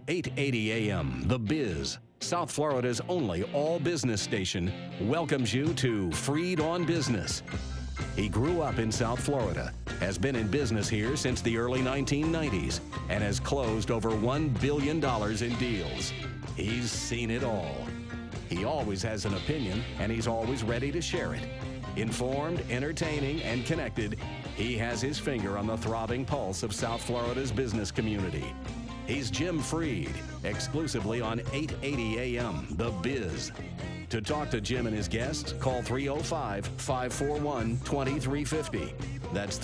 880 AM, The Biz, South Florida's only all-business station, welcomes you to Freed on Business. He grew up in South Florida, has been in business here since the early 1990s, and has closed over $1 billion in deals. He's seen it all. He always has an opinion, and he's always ready to share it. Informed, entertaining, and connected, he has his finger on the throbbing pulse of South Florida's business community. He's Jim Freed, exclusively on 880 AM, The Biz. To talk to Jim and his guests, call 305-541-2350. That's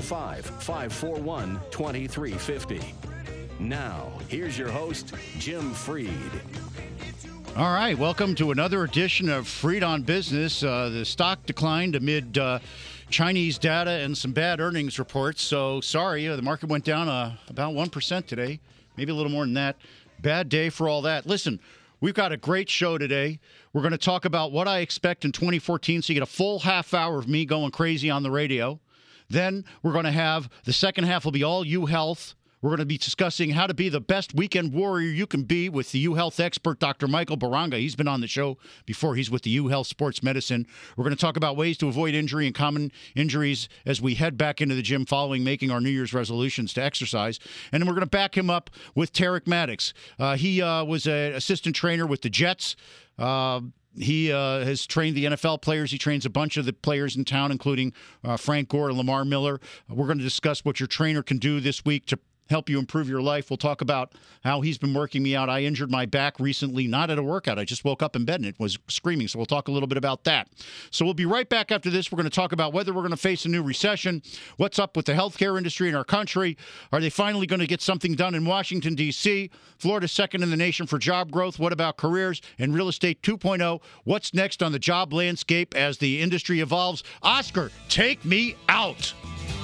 305-541-2350. Now, here's your host, Jim Freed. All right, welcome to another edition of Freed on Business. The stock declined amid Chinese data and some bad earnings reports. So, sorry, the market went down about 1% today, maybe a little more than that. Bad day for all that. Listen, we've got a great show today. We're going to talk about what I expect in 2014, so you get a full half hour of me going crazy on the radio. Then we're going to have the second half will be all U-Health. We're going to be discussing how to be the best weekend warrior you can be with the U-Health expert, Dr. Michael Baranga. He's been on the show before. He's with the U-Health Sports Medicine. We're going to talk about ways to avoid injury and common injuries as we head back into the gym following making our New Year's resolutions to exercise. And then we're going to back him up with Tarek Maddox. He was an assistant trainer with the Jets. He has trained the NFL players. He trains a bunch of the players in town, including Frank Gore and Lamar Miller. We're going to discuss what your trainer can do this week to help you improve your life. We'll talk about how he's been working me out. I injured my back recently, not at a workout. I just woke up in bed and it was screaming. So we'll talk a little bit about that. So we'll be right back after this. We're going to talk about whether we're going to face a new recession, what's up with the healthcare industry in our country. Are they finally going to get something done in Washington, D.C.? Florida's second in the nation for job growth. What about careers and real estate 2.0? What's next on the job landscape as the industry evolves? Oscar, take me out.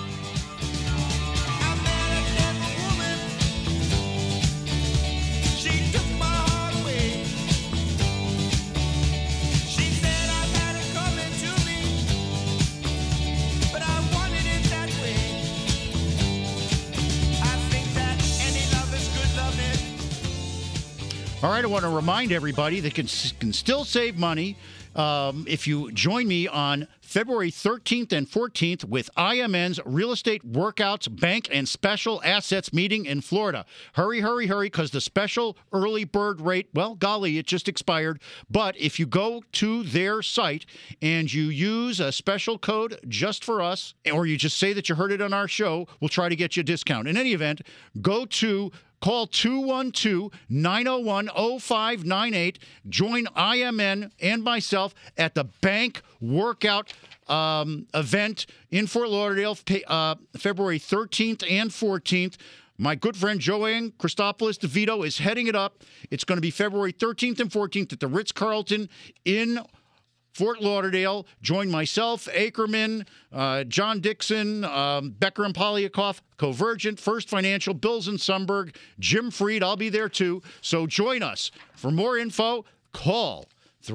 All right, I want to remind everybody that can still save money if you join me on February 13th and 14th with IMN's Real Estate Workouts Bank and Special Assets meeting in Florida. Hurry, hurry, hurry, because the special early bird rate, well, golly, it just expired. But if you go to their site and you use a special code just for us, or you just say that you heard it on our show, we'll try to get you a discount. In any event, call 212-901-0598. Join IMN and myself at the bank workout event in Fort Lauderdale, February 13th and 14th. My good friend Joanne Christopoulos DeVito is heading it up. It's going to be February 13th and 14th at the Ritz-Carlton in Fort Lauderdale. Join myself, Ackerman, John Dixon, Becker and Polyakov, Convergent, First Financial, Bills and Sundberg, Jim Freed. I'll be there too. So join us. For more info, call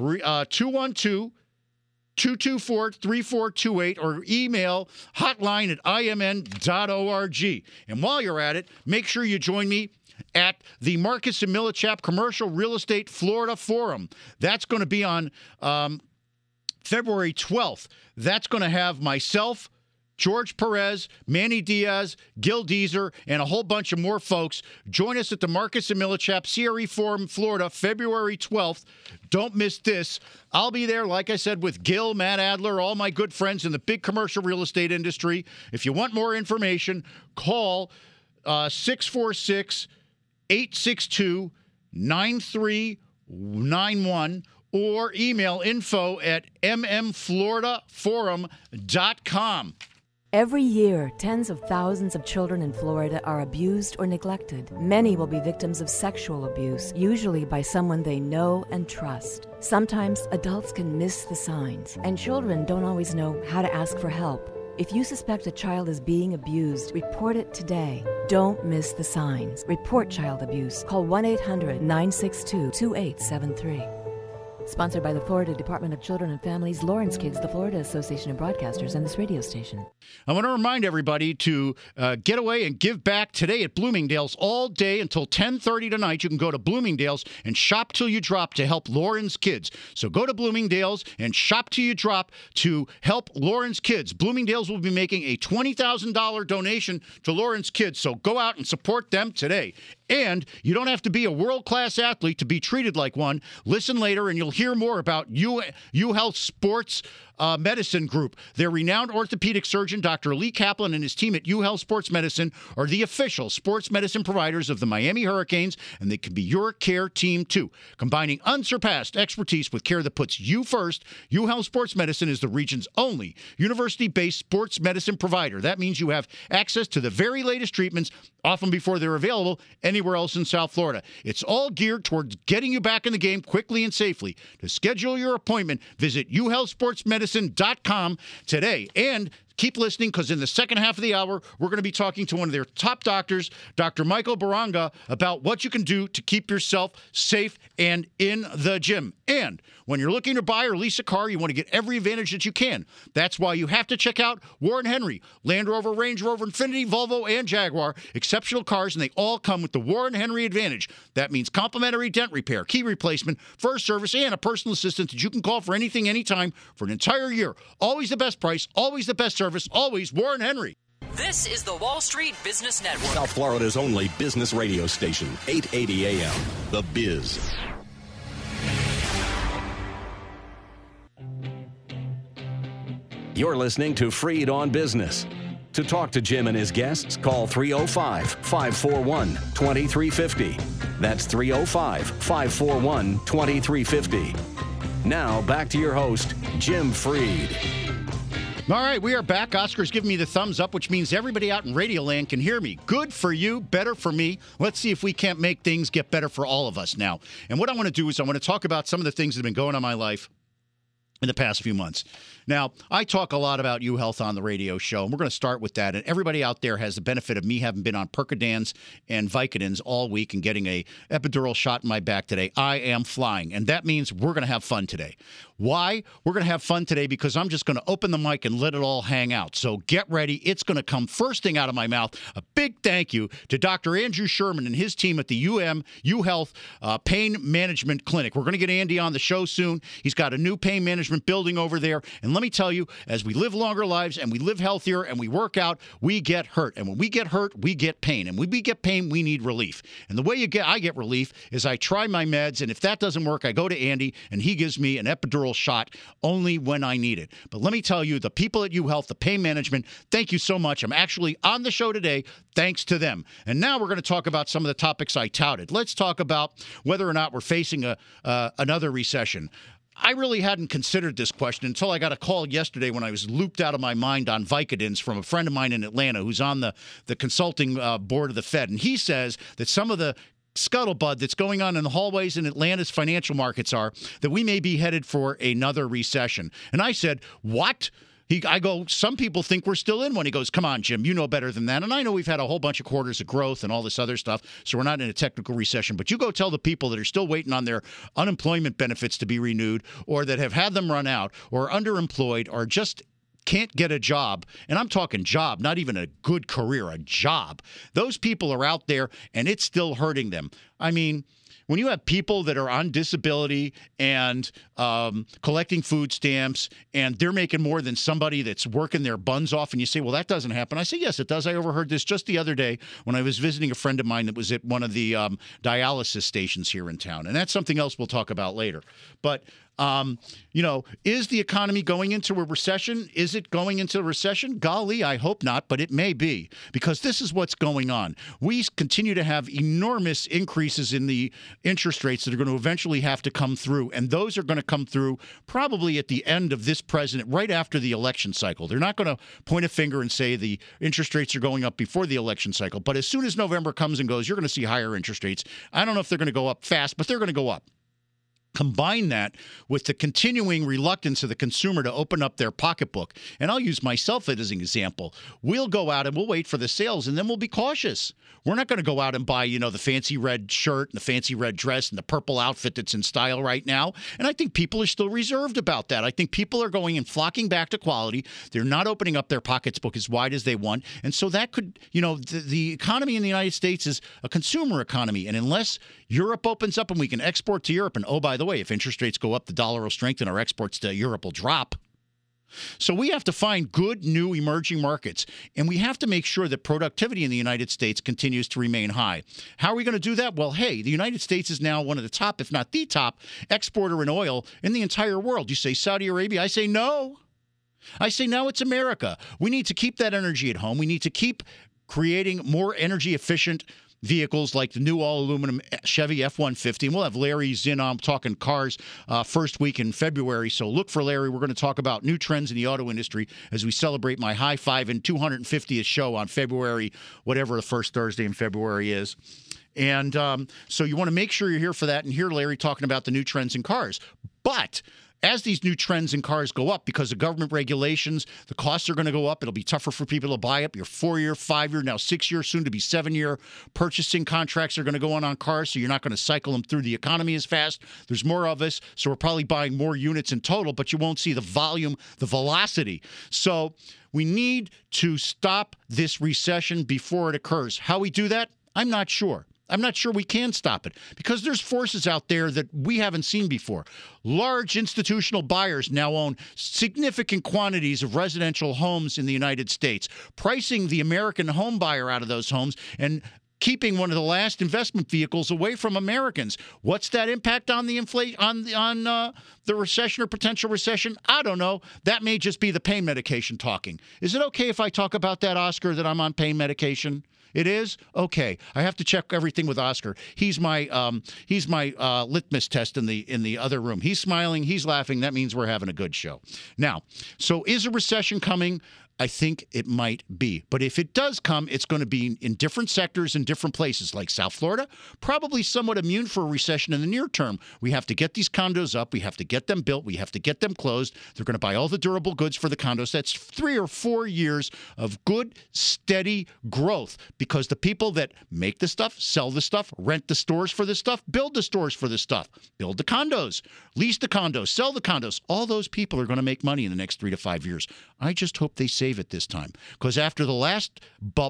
212-224-3428 or email hotline at imn.org. And while you're at it, make sure you join me at the Marcus and Millichap Commercial Real Estate Florida Forum. That's going to be on February 12th. That's going to have myself, George Perez, Manny Diaz, Gil Deezer, and a whole bunch of more folks. Join us at the Marcus and Millichap CRE Forum, Florida, February 12th. Don't miss this. I'll be there, like I said, with Gil, Matt Adler, all my good friends in the big commercial real estate industry. If you want more information, call 646-862-9391 or email info at mmfloridaforum.com. Every year, tens of thousands of children in Florida are abused or neglected. Many will be victims of sexual abuse, usually by someone they know and trust. Sometimes adults can miss the signs, and children don't always know how to ask for help. If you suspect a child is being abused, report it today. Don't miss the signs. Report child abuse. Call 1-800-962-2873. Sponsored by the Florida Department of Children and Families, Lawrence Kids, the Florida Association of Broadcasters, and this radio station. I want to remind everybody to get away and give back today at Bloomingdale's all day until 10:30 tonight. You can go to Bloomingdale's and shop till you drop to help Lawrence Kids. So go to Bloomingdale's and shop till you drop to help Lawrence Kids. Bloomingdale's will be making a $20,000 donation to Lawrence Kids. So go out and support them today. And you don't have to be a world-class athlete to be treated like one. Listen later, and you'll hear more about UHealth Sports Medicine Group. Their renowned orthopedic surgeon, Dr. Lee Kaplan, and his team at UHealth Sports Medicine are the official sports medicine providers of the Miami Hurricanes, and they can be your care team, too. Combining unsurpassed expertise with care that puts you first, UHealth Sports Medicine is the region's only university-based sports medicine provider. That means you have access to the very latest treatments, often before they're available anywhere else in South Florida. It's all geared towards getting you back in the game quickly and safely. To schedule your appointment, visit uhealthsportsmedicine.com today. And keep listening, because in the second half of the hour, we're going to be talking to one of their top doctors, Dr. Michael Baranga, about what you can do to keep yourself safe and in the gym. And when you're looking to buy or lease a car, you want to get every advantage that you can. That's why you have to check out Warren Henry. Land Rover, Range Rover, Infiniti, Volvo, and Jaguar. Exceptional cars, and they all come with the Warren Henry Advantage. That means complimentary dent repair, key replacement, first service, and a personal assistant that you can call for anything, anytime, for an entire year. Always the best price, always the best service, always Warren Henry. This is the Wall Street Business Network. South Florida's only business radio station, 880 AM, The Biz. You're listening to Freed on Business. To talk to Jim and his guests, call 305-541-2350. That's 305-541-2350. Now, back to your host, Jim Freed. All right, we are back. Oscar's giving me the thumbs up, which means everybody out in Radio Land can hear me. Good for you, better for me. Let's see if we can't make things get better for all of us now. And what I want to do is I want to talk about some of the things that have been going on in my life in the past few months. Now, I talk a lot about UHealth on the radio show, and we're going to start with that. And everybody out there has the benefit of me having been on Percodans and Vicodins all week and getting a epidural shot in my back today. I am flying, and that means we're going to have fun today. Why? We're going to have fun today because I'm just going to open the mic and let it all hang out. So get ready. It's going to come first thing out of my mouth. A big thank you to Dr. Andrew Sherman and his team at the UHealth Pain Management Clinic. We're going to get Andy on the show soon. He's got a new pain management building over there. And let me tell you, as we live longer lives and we live healthier and we work out, we get hurt. And when we get hurt, we get pain. And when we get pain, we need relief. And the way I get relief is I try my meds. And if that doesn't work, I go to Andy and he gives me an epidural shot only when I need it. But let me tell you, the people at UHealth, the pain management, thank you so much. I'm actually on the show today thanks to them. And now we're going to talk about some of the topics I touted. Let's talk about whether or not we're facing another recession. I really hadn't considered this question until I got a call yesterday when I was looped out of my mind on Vicodins from a friend of mine in Atlanta who's on the consulting board of the Fed. And he says that some of the scuttlebutt that's going on in the hallways in Atlanta's financial markets are that we may be headed for another recession. And I said, what? I go, some people think we're still in one. He goes, come on, Jim, you know better than that. And I know we've had a whole bunch of quarters of growth and all this other stuff, so we're not in a technical recession. But you go tell the people that are still waiting on their unemployment benefits to be renewed, or that have had them run out, or underemployed, or just can't get a job, and I'm talking job, not even a good career, a job. Those people are out there, and it's still hurting them. I mean, when you have people that are on disability and collecting food stamps, and they're making more than somebody that's working their buns off, and you say, well, that doesn't happen. I say, yes, it does. I overheard this just the other day when I was visiting a friend of mine that was at one of the dialysis stations here in town. And that's something else we'll talk about later. But is the economy going into a recession? Is it going into a recession? Golly, I hope not, but it may be, because this is what's going on. We continue to have enormous increases in the interest rates that are going to eventually have to come through, and those are going to come through probably at the end of this president, right after the election cycle. They're not going to point a finger and say the interest rates are going up before the election cycle, but as soon as November comes and goes, you're going to see higher interest rates. I don't know if they're going to go up fast, but they're going to go up. Combine that with the continuing reluctance of the consumer to open up their pocketbook. And I'll use myself as an example. We'll go out and we'll wait for the sales, and then we'll be cautious. We're not going to go out and buy, the fancy red shirt and the fancy red dress and the purple outfit that's in style right now. And I think people are still reserved about that. I think people are going and flocking back to quality. They're not opening up their pocketbook as wide as they want. And so that could, the economy in the United States is a consumer economy. And unless Europe opens up and we can export to Europe, and oh, by the way, if interest rates go up, the dollar will strengthen, our exports to Europe will drop. So we have to find good new emerging markets, and we have to make sure that productivity in the United States continues to remain high. How are we going to do that? Well, hey, the United States is now one of the top, if not the top, exporter in oil in the entire world. You say Saudi Arabia, I say no. I say no, it's America. We need to keep that energy at home. We need to keep creating more energy efficient vehicles like the new all-aluminum Chevy F-150. And we'll have Larry Zinn on talking cars first week in February. So look for Larry. We're going to talk about new trends in the auto industry as we celebrate my high five and 250th show on February, whatever the first Thursday in February is. And so you want to make sure you're here for that and hear Larry talking about the new trends in cars. But as these new trends in cars go up because of government regulations, the costs are going to go up. It'll be tougher for people to buy up. Your 4-year, 5-year, now 6-year, soon to be 7-year purchasing contracts are going to go on cars, so you're not going to cycle them through the economy as fast. There's more of us, so we're probably buying more units in total, but you won't see the volume, the velocity. So we need to stop this recession before it occurs. How we do that? I'm not sure. I'm not sure we can stop it because there's forces out there that we haven't seen before. Large institutional buyers now own significant quantities of residential homes in the United States, pricing the American home buyer out of those homes and keeping one of the last investment vehicles away from Americans. What's that impact on the inflation, on the recession or potential recession? I don't know. That may just be the pain medication talking. Is it okay if I talk about that, Oscar, that I'm on pain medication? It is? Okay. I have to check everything with Oscar. He's my litmus test in the other room. He's smiling. He's laughing. That means we're having a good show. Now, so is a recession coming? I think it might be. But if it does come, it's going to be in different sectors in different places, like South Florida, probably somewhat immune for a recession in the near term. We have to get these condos up. We have to get them built. We have to get them closed. They're going to buy all the durable goods for the condos. That's 3 or 4 years of good, steady growth because the people that make the stuff, sell the stuff, rent the stores for the stuff, build the stores for the stuff, build the condos, lease the condos, sell the condos, all those people are going to make money in the next 3 to 5 years. I just hope they save it this time, because after the last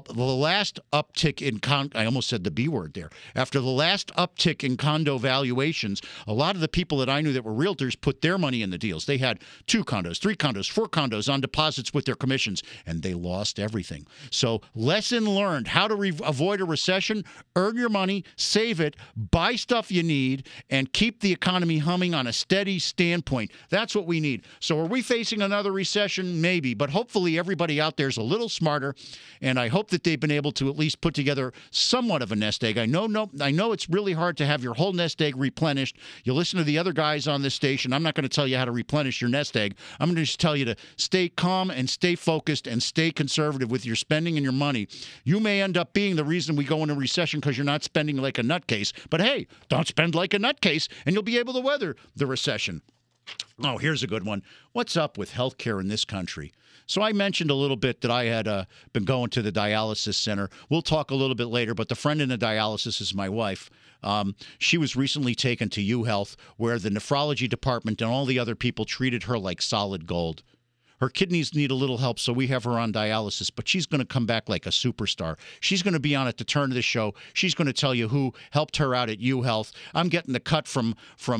uptick in I almost said the B word there. After the last uptick in condo valuations, a lot of the people that I knew that were realtors put their money in the deals. They had 2 condos, 3 condos, 4 condos on deposits with their commissions, and they lost everything. So lesson learned: how to avoid a recession: earn your money, save it, buy stuff you need, and keep the economy humming on a steady standpoint. That's what we need. So are we facing another recession? Maybe, but hopefully everybody out there is a little smarter, and I hope that they've been able to at least put together somewhat of a nest egg. I know it's really hard to have your whole nest egg replenished. You listen to the other guys on this station. I'm not going to tell you how to replenish your nest egg. I'm going to just tell you to stay calm and stay focused and stay conservative with your spending and your money. You may end up being the reason we go into recession because you're not spending like a nutcase, but hey, don't spend like a nutcase and you'll be able to weather the recession. Oh, here's a good one. What's up with healthcare in this country? So I mentioned a little bit that I had been going to the dialysis center. We'll talk a little bit later, but the friend in the dialysis is my wife. She was recently taken to UHealth, where the nephrology department and all the other people treated her like solid gold. Her kidneys need a little help, so we have her on dialysis, but she's going to come back like a superstar. She's going to be on at the turn of the show. She's going to tell you who helped her out at UHealth. I'm getting the cut from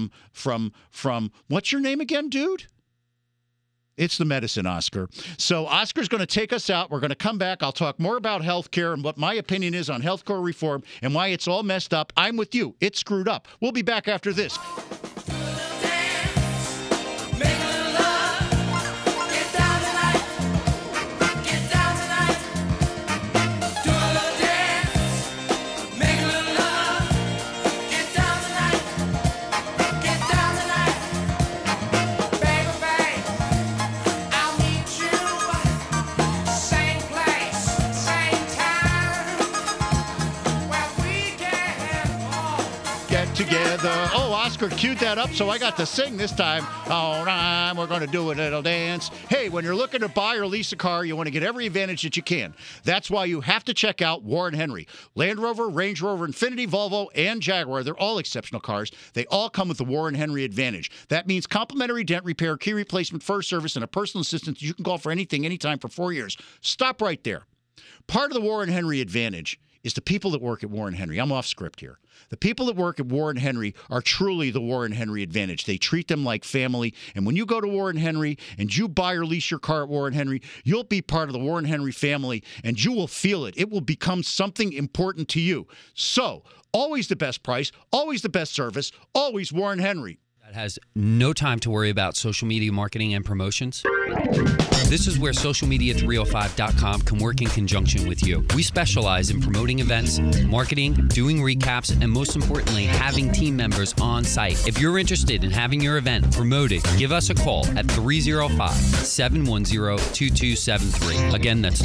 what's your name again, dude? It's the medicine, Oscar. So Oscar's going to take us out. We're going to come back. I'll talk more about healthcare and what my opinion is on healthcare reform and why it's all messed up. I'm with you. It's screwed up. We'll be back after this. get together. Oh, Oscar queued that up, so I got to sing this time. All right, we're going to do a little dance. Hey, when you're looking to buy or lease a car, you want to get every advantage that you can. That's why you have to check out Warren Henry. Land Rover, Range Rover, Infiniti, Volvo, and Jaguar, they're all exceptional cars. They all come with the Warren Henry advantage. That means complimentary dent repair, key replacement, first service, and a personal assistant you can call for anything, anytime for 4 years. Stop right there. Part of the Warren Henry advantage is the people that work at Warren Henry. I'm off script here. The people that work at Warren Henry are truly the Warren Henry advantage. They treat them like family. And when you go to Warren Henry and you buy or lease your car at Warren Henry, you'll be part of the Warren Henry family, and you will feel it. It will become something important to you. So, always the best price, always the best service, always Warren Henry. That has no time to worry about social media marketing and promotions. This is where socialmedia305.com can work in conjunction with you. We specialize in promoting events, marketing, doing recaps, and most importantly, having team members on site. If you're interested in having your event promoted, give us a call at 305-710-2273. Again, that's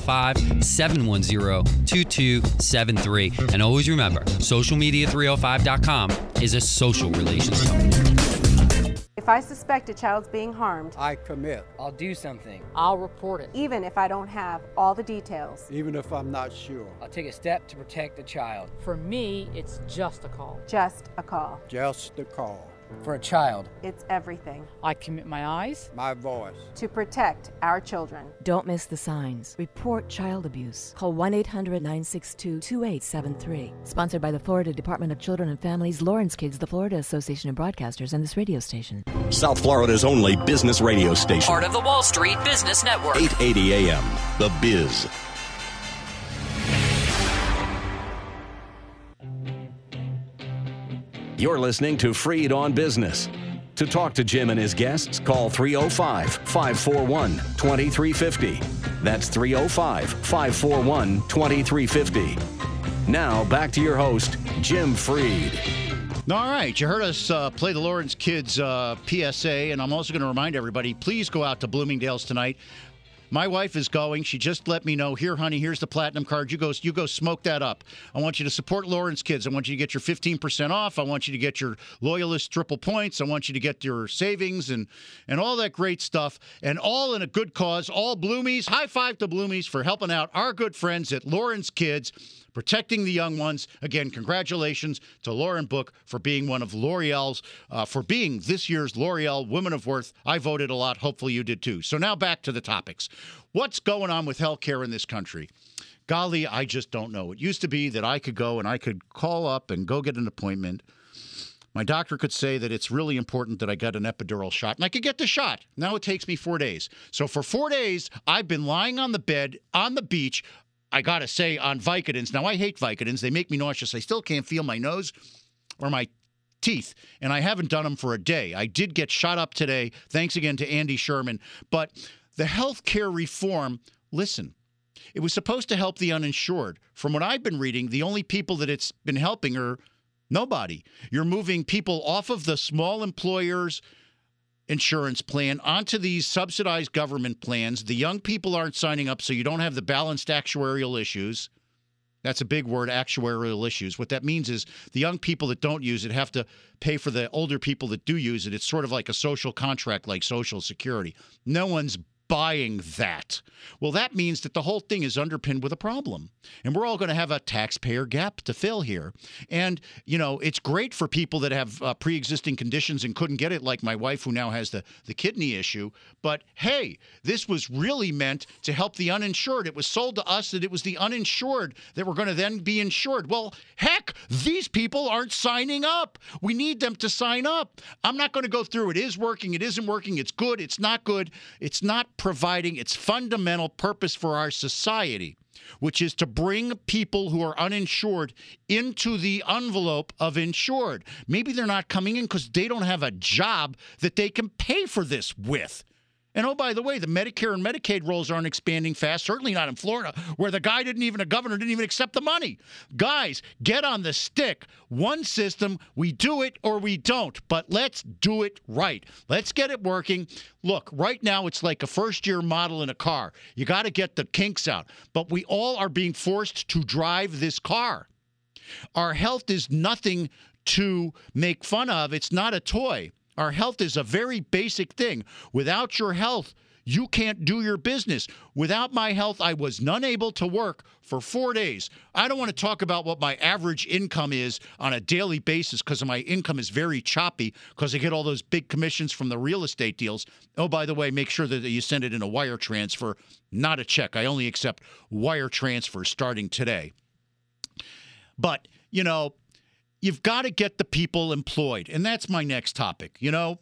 305-710-2273. And always remember, socialmedia305.com is a social relations company. If I suspect a child's being harmed, I commit, I'll do something. I'll report it. even if I don't have all the details. even if I'm not sure. I'll take a step to protect the child. For me, it's just a call. Just a call. Just the call. For a child, It's everything I commit my eyes. My voice. to protect our children. Don't miss the signs. Report child abuse. Call 1-800-962-2873. Sponsored by the Florida Department of Children and Families, Lawrence Kids, the Florida Association of Broadcasters, and this radio station. South Florida's only business radio station. Part of the Wall Street Business Network. 880 AM, The Biz. You're listening to Freed on Business. To talk to Jim and his guests, call 305-541-2350. That's 305-541-2350. Now, back to your host, Jim Freed. All right, you heard us play the Lawrence Kids PSA, and I'm also going to remind everybody, please go out to Bloomingdale's tonight. My wife is going. She just let me know, here, honey, here's the platinum card. You go smoke that up. I want you to support Lawrence Kids. I want you to get your 15% off. I want you to get your Loyalist triple points. I want you to get your savings and all that great stuff, and all in a good cause. All Bloomies. High five to Bloomies for helping out our good friends at Lawrence Kids, protecting the young ones. Again, congratulations to Lauren Book for being one of L'Oreal's, for being this year's L'Oreal Women of Worth. I voted a lot. Hopefully you did too. So now back to the topics. What's going on with healthcare in this country? Golly, I just don't know. It used to be that I could go and I could call up and go get an appointment. My doctor could say that it's really important that I get an epidural shot, and I could get the shot. Now it takes me 4 days. So for 4 days, I've been lying on the bed, on the beach, I got to say, on Vicodins. Now, I hate Vicodins. They make me nauseous. I still can't feel my nose or my teeth, and I haven't done them for a day. I did get shot up today. Thanks again to Andy Sherman. But the health care reform, listen, it was supposed to help the uninsured. From what I've been reading, the only people that it's been helping are nobody. You're moving people off of the small employers insurance plan onto these subsidized government plans. The young people aren't signing up, so you don't have the balanced actuarial issues. That's a big word, actuarial issues. What that means is the young people that don't use it have to pay for the older people that do use it. It's sort of like a social contract, like Social Security. No one's buying that. Well, that means that the whole thing is underpinned with a problem. And we're all going to have a taxpayer gap to fill here. And, you know, it's great for people that have pre-existing conditions and couldn't get it, like my wife, who now has the kidney issue. But, hey, this was really meant to help the uninsured. It was sold to us that it was the uninsured that were going to then be insured. Well, heck, these people aren't signing up. We need them to sign up. I'm not going to go through it is working, it isn't working, it's good, it's not good. It's not providing its fundamental purpose for our society, which is to bring people who are uninsured into the envelope of insured. Maybe they're not coming in because they don't have a job that they can pay for this with. And, oh, by the way, the Medicare and Medicaid rolls aren't expanding fast, certainly not in Florida, where the governor didn't even accept the money. Guys, get on the stick. One system, we do it or we don't, but let's do it right. Let's get it working. Look, right now it's like a first-year model in a car. You got to get the kinks out. But we all are being forced to drive this car. Our health is nothing to make fun of. It's not a toy. Our health is a very basic thing. Without your health, you can't do your business. Without my health, I was unable to work for 4 days. I don't want to talk about what my average income is on a daily basis because my income is very choppy because I get all those big commissions from the real estate deals. Oh, by the way, make sure that you send it in a wire transfer, not a check. I only accept wire transfers starting today. But, you've got to get the people employed. And that's my next topic.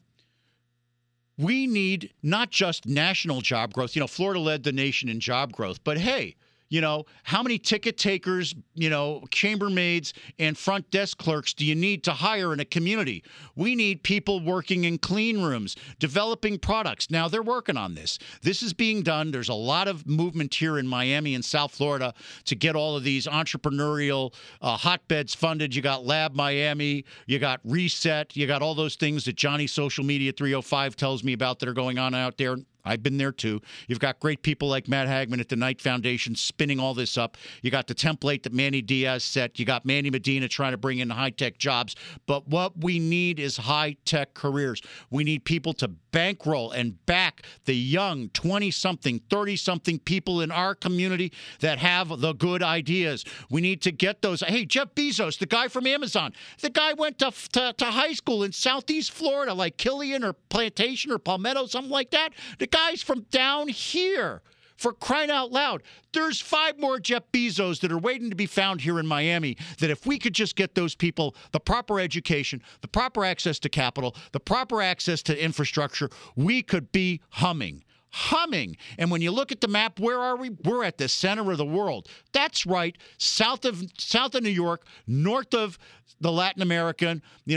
We need not just national job growth. Florida led the nation in job growth. But, hey, how many ticket takers, chambermaids and front desk clerks do you need to hire in a community? We need people working in clean rooms, developing products. Now, they're working on this. This is being done. There's a lot of movement here in Miami and South Florida to get all of these entrepreneurial hotbeds funded. You got Lab Miami. You got Reset. You got all those things that Johnny Social Media 305 tells me about that are going on out there. I've been there too. You've got great people like Matt Hagman at the Knight Foundation spinning all this up. You got the template that Manny Diaz set. You got Manny Medina trying to bring in high-tech jobs. But what we need is high-tech careers. We need people to bankroll and back the young 20-something, 30-something people in our community that have the good ideas. We need to get those. Hey, Jeff Bezos, the guy from Amazon, the guy went to high school in Southeast Florida, like Killian or Plantation or Palmetto, something like that. The guy's from down here. For crying out loud, there's 5 more Jeff Bezos that are waiting to be found here in Miami that if we could just get those people the proper education, the proper access to capital, the proper access to infrastructure, we could be humming. And when you look at the map, where are we? We're at the center of the world. That's right, south of New York, north of the Latin American,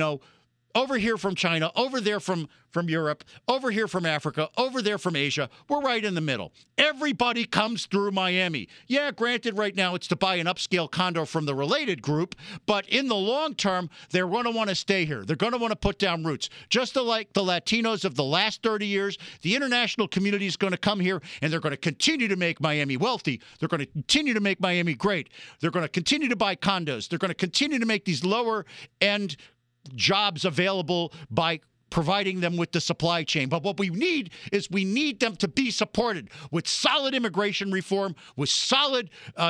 over here from China, over there from Europe, over here from Africa, over there from Asia. We're right in the middle. Everybody comes through Miami. Yeah, granted, right now it's to buy an upscale condo from the Related Group, but in the long term, they're going to want to stay here. They're going to want to put down roots. Just like the Latinos of the last 30 years, the international community is going to come here, and they're going to continue to make Miami wealthy. They're going to continue to make Miami great. They're going to continue to buy condos. They're going to continue to make these lower-end jobs available by providing them with the supply chain. But what we need is we need them to be supported with solid immigration reform, with solid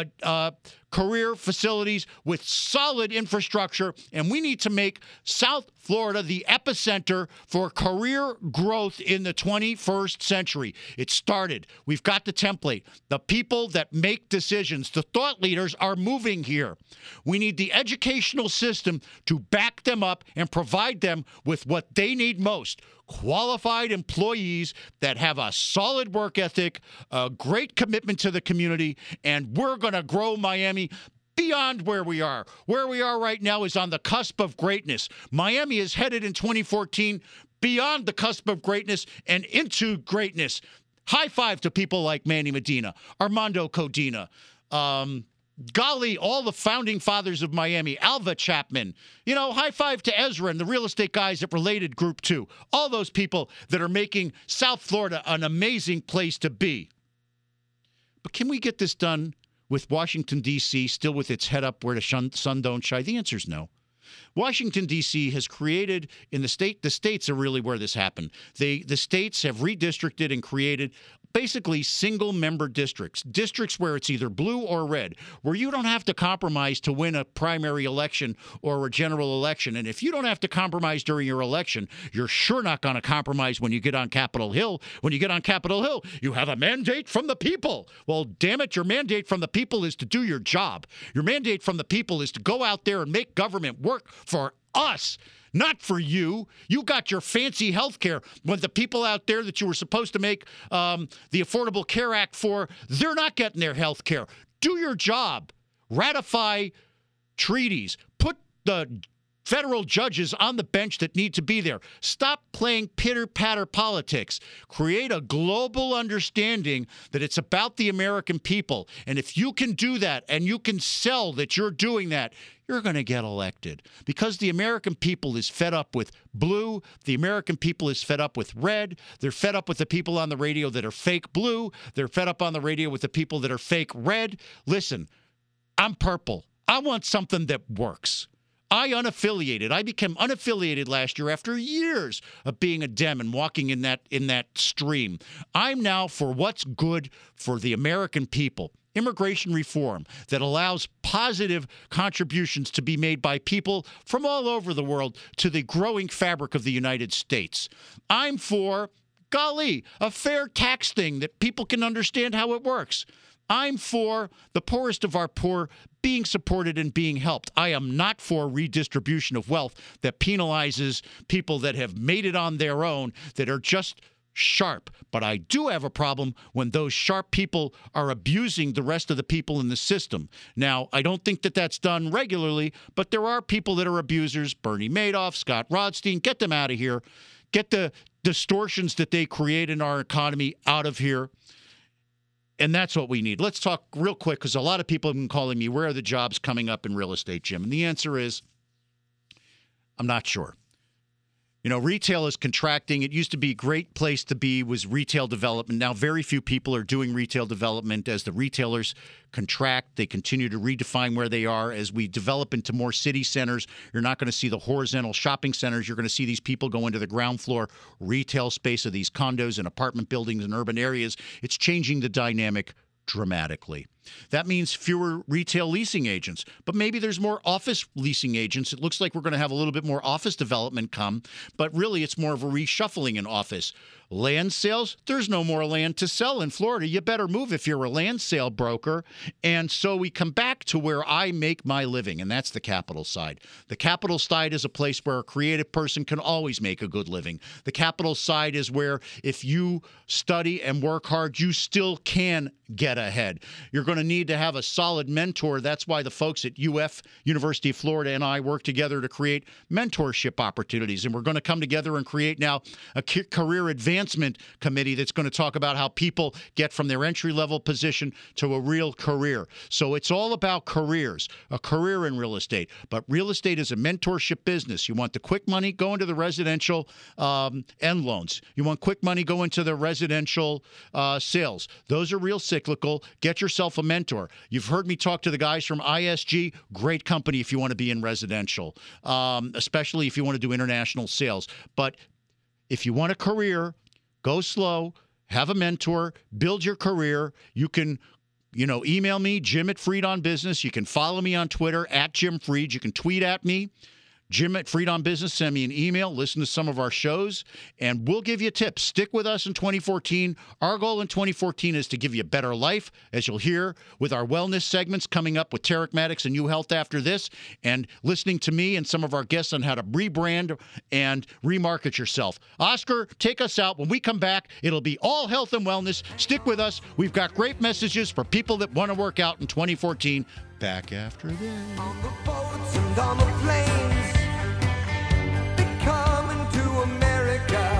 career facilities, with solid infrastructure, and we need to make South Florida the epicenter for career growth in the 21st century. It started. We've got the template. The people that make decisions, the thought leaders, are moving here. We need the educational system to back them up and provide them with what they need most: qualified employees that have a solid work ethic, a great commitment to the community, and we're going to grow Miami beyond where we are. Where we are right now is on the cusp of greatness. Miami is headed in 2014 beyond the cusp of greatness and into greatness. High five to people like Manny Medina, Armando Codina, golly, all the founding fathers of Miami, Alva Chapman, high five to Ezra and the real estate guys at Related Group 2. All those people that are making South Florida an amazing place to be. But can we get this done with Washington, D.C. still with its head up where the sun don't shine? The answer is no. Washington, D.C. has created in the states are really where this happened. The states have redistricted and created basically single-member districts where it's either blue or red, where you don't have to compromise to win a primary election or a general election. And if you don't have to compromise during your election, you're sure not going to compromise when you get on Capitol Hill. When you get on Capitol Hill, you have a mandate from the people. Well, damn it, your mandate from the people is to do your job. Your mandate from the people is to go out there and make government work for us. Not for you. You got your fancy health care when the people out there that you were supposed to make the Affordable Care Act for, they're not getting their health care. Do your job. Ratify treaties. Put the federal judges on the bench that need to be there. Stop playing pitter-patter politics. Create a global understanding that it's about the American people. And if you can do that and you can sell that you're doing that, you're going to get elected. Because the American people is fed up with blue. The American people is fed up with red. They're fed up with the people on the radio that are fake blue. They're fed up on the radio with the people that are fake red. Listen, I'm purple. I want something that works. I became unaffiliated last year after years of being a Dem and walking in that stream. I'm now for what's good for the American people. Immigration reform that allows positive contributions to be made by people from all over the world to the growing fabric of the United States. I'm for, golly, a fair tax thing that people can understand how it works. I'm for the poorest of our poor being supported and being helped. I am not for redistribution of wealth that penalizes people that have made it on their own, that are just sharp. But I do have a problem when those sharp people are abusing the rest of the people in the system. Now, I don't think that that's done regularly, but there are people that are abusers. Bernie Madoff, Scott Rodstein, get them out of here. Get the distortions that they create in our economy out of here. And that's what we need. Let's talk real quick, because a lot of people have been calling me, where are the jobs coming up in real estate, Jim? And the answer is, I'm not sure. You know, retail is contracting. It used to be a great place to be, was retail development. Now very few people are doing retail development. As the retailers contract, they continue to redefine where they are. As we develop into more city centers, you're not going to see the horizontal shopping centers. You're going to see these people go into the ground floor retail space of these condos and apartment buildings in urban areas. It's changing the dynamic dramatically. That means fewer retail leasing agents, but maybe there's more office leasing agents. It looks like we're going to have a little bit more office development come, but really it's more of a reshuffling in office. Land sales, there's no more land to sell in Florida. You better move if you're a land sale broker. And so we come back to where I make my living, and that's the capital side. The capital side is a place where a creative person can always make a good living. The capital side is where if you study and work hard, you still can get ahead. You're going to need to have a solid mentor. That's why the folks at UF, University of Florida, and I work together to create mentorship opportunities. And we're going to come together and create now a career advancement committee that's going to talk about how people get from their entry-level position to a real career. So it's all about careers, a career in real estate. But real estate is a mentorship business. You want the quick money, go into the residential end loans. You want quick money, go into the residential sales. Those are real cyclical. Get yourself a mentor. You've heard me talk to the guys from ISG. Great company if you want to be in residential, especially if you want to do international sales. But if you want a career, go slow, have a mentor, build your career. You can, email me, Jim at Freed on Business. You can follow me on Twitter at Jim Freed. You can tweet at me, Jim at Freed on Business. Send me an email, listen to some of our shows, and we'll give you tips. Stick with us in 2014. Our goal in 2014 is to give you a better life, as you'll hear with our wellness segments coming up with Tarek Maddox and U Health after this, and listening to me and some of our guests on how to rebrand and remarket yourself. Oscar, take us out. When we come back, it'll be all health and wellness. Stick with us. We've got great messages for people that want to work out in 2014. Back after this. On the boats and on the planes, they coming to America,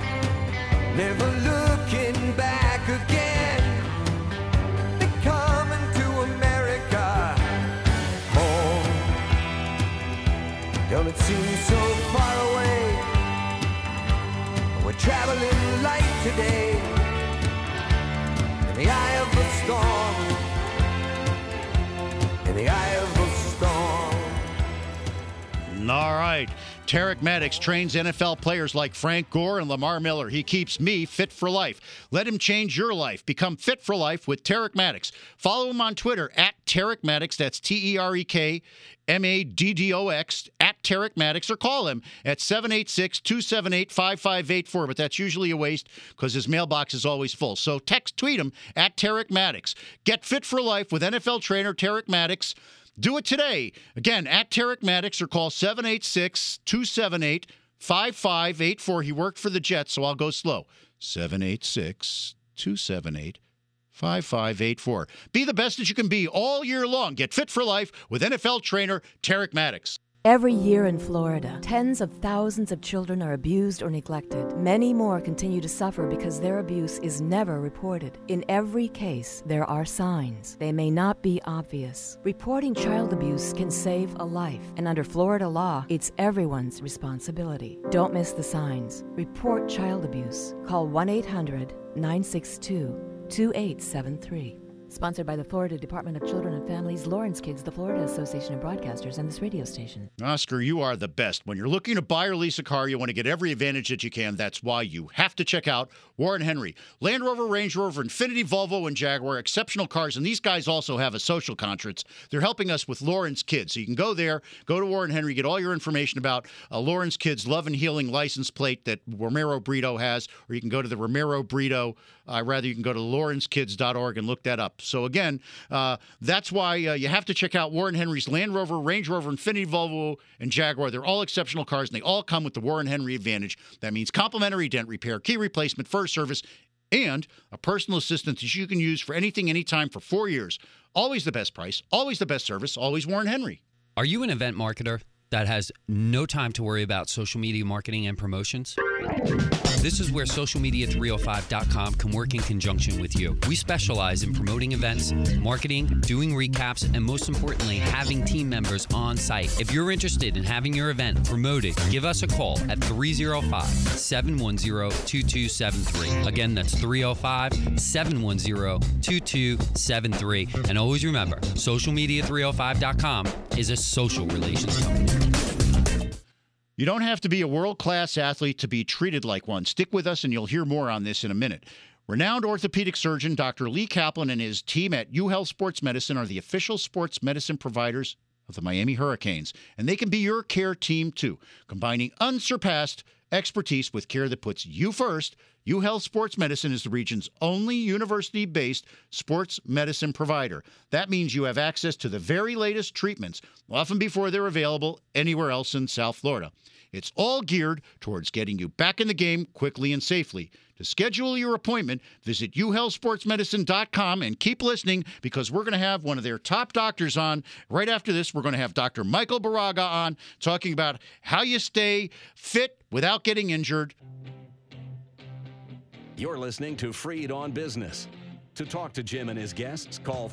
never looking back again. They coming to America, home. Don't it seem so far away? We're traveling light today, in the eye of the storm. In the eye of the storm. All right. Tarek Maddox trains NFL players like Frank Gore and Lamar Miller. He keeps me fit for life. Let him change your life. Become fit for life with Tarek Maddox. Follow him on Twitter at Tarek Maddox. That's TerekMaddox at Tarek Maddox, or call him at 786-278-5584. But that's usually a waste because his mailbox is always full. So tweet him at Tarek Maddox. Get fit for life with NFL trainer Tarek Maddox. Do it today. Again, at Tarek Maddox, or call 786-278-5584. He worked for the Jets, so I'll go slow. 786-278-5584. Be the best that you can be all year long. Get fit for life with NFL trainer Tarek Maddox. Every year in Florida, tens of thousands of children are abused or neglected. Many more continue to suffer because their abuse is never reported. In every case, there are signs. They may not be obvious. Reporting child abuse can save a life, and under Florida law, it's everyone's responsibility. Don't miss the signs. Report child abuse. Call 1-800-962-2873. Sponsored by the Florida Department of Children and Families, Lawrence Kids, the Florida Association of Broadcasters, and this radio station. Oscar, you are the best. When you're looking to buy or lease a car, you want to get every advantage that you can. That's why you have to check out Warren Henry. Land Rover, Range Rover, Infiniti, Volvo, and Jaguar, exceptional cars. And these guys also have a social conference. They're helping us with Lawrence Kids. So you can go there, go to Warren Henry, get all your information about Lawrence Kids Love and Healing license plate that Romero Brito has, or you can go to the Romero Brito. You can go to lawrencekids.org and look that up. So again, that's why you have to check out Warren Henry's Land Rover, Range Rover, Infiniti, Volvo, and Jaguar. They're all exceptional cars, and they all come with the Warren Henry Advantage. That means complimentary dent repair, key replacement, first service, and a personal assistant that you can use for anything, anytime for 4 years. Always the best price, always the best service, always Warren Henry. Are you an event marketer that has no time to worry about social media marketing and promotions? This is where socialmedia305.com can work in conjunction with you. We specialize in promoting events, marketing, doing recaps, and most importantly, having team members on site. If you're interested in having your event promoted, give us a call at 305-710-2273. Again, that's 305-710-2273. And always remember, socialmedia305.com is a social relations company. You don't have to be a world-class athlete to be treated like one. Stick with us, and you'll hear more on this in a minute. Renowned orthopedic surgeon Dr. Lee Kaplan and his team at UHealth Sports Medicine are the official sports medicine providers of the Miami Hurricanes, and they can be your care team, too, combining unsurpassed expertise with care that puts you first. UHealth Sports Medicine is the region's only university-based sports medicine provider. That means you have access to the very latest treatments, often before they're available anywhere else in South Florida. It's all geared towards getting you back in the game quickly and safely. To schedule your appointment, visit uhealthsportsmedicine.com and keep listening, because we're going to have one of their top doctors on. Right after this, we're going to have Dr. Michael Baraga on, talking about how you stay fit without getting injured. You're listening to Freed on Business. To talk to Jim and his guests, call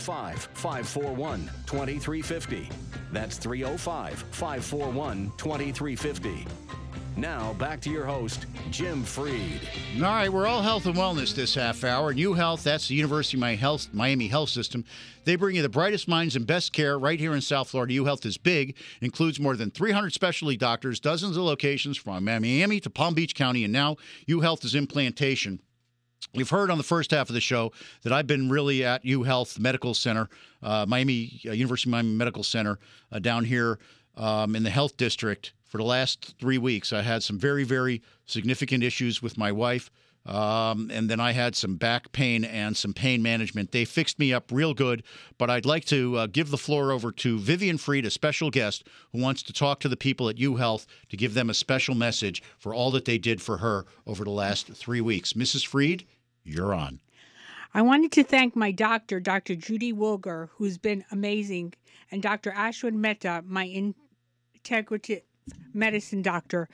305-541-2350. That's 305-541-2350. Now, back to your host, Jim Freed. All right, we're all health and wellness this half hour. UHealth, that's the University of Miami Health System. They bring you the brightest minds and best care right here in South Florida. UHealth is big, includes more than 300 specialty doctors, dozens of locations from Miami to Palm Beach County, and now UHealth is in Plantation. You've heard on the first half of the show that I've been really at UHealth Medical Center, University of Miami Medical Center down here in the Health District. For the last 3 weeks, I had some very, very significant issues with my wife, and then I had some back pain and some pain management. They fixed me up real good, but I'd like to give the floor over to Vivian Freed, a special guest who wants to talk to the people at UHealth to give them a special message for all that they did for her over the last 3 weeks. Mrs. Freed, you're on. I wanted to thank my doctor, Dr. Judy Wilger, who's been amazing, and Dr. Ashwin Mehta, my integrative medicine doctor.